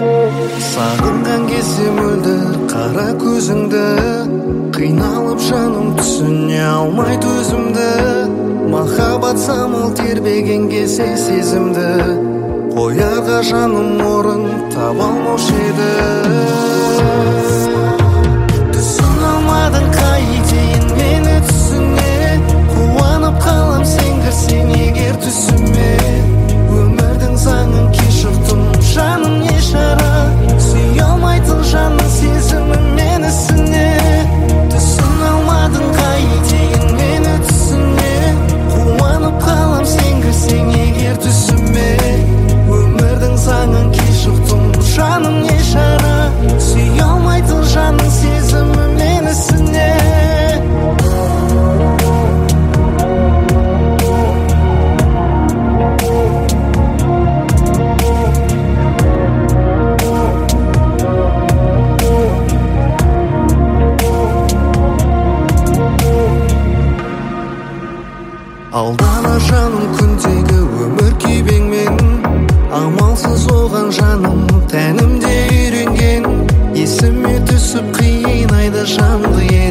Сағынған кезде мөлдір қара көзіңді, қиналып жаным түсіне алмай төзімді. Махаббат самал тербеген кезде сезімді, қоярға жаным орын таба алмаушы еді. Түсін алмадың қайтейін мені түсіне, қуанып қалам сен кірсең егер түсіме. Өмірдің заңын кешірдім жаным не шара, сүйе алмайтын жанның сезімі менісіне. Түсін алмадың қайтейін мені түсіне, қуанып қалам сен кірсең егер түсіме. Өмірдің заңын кешірдім жаным не шара, сүйе алмайтын жанның сезімі менісіне. Алдана жаным күндегі өмір күйбеңмен, амалсыз оған жаным тәнімде үйренген. Есіме түсіп қинайды жанды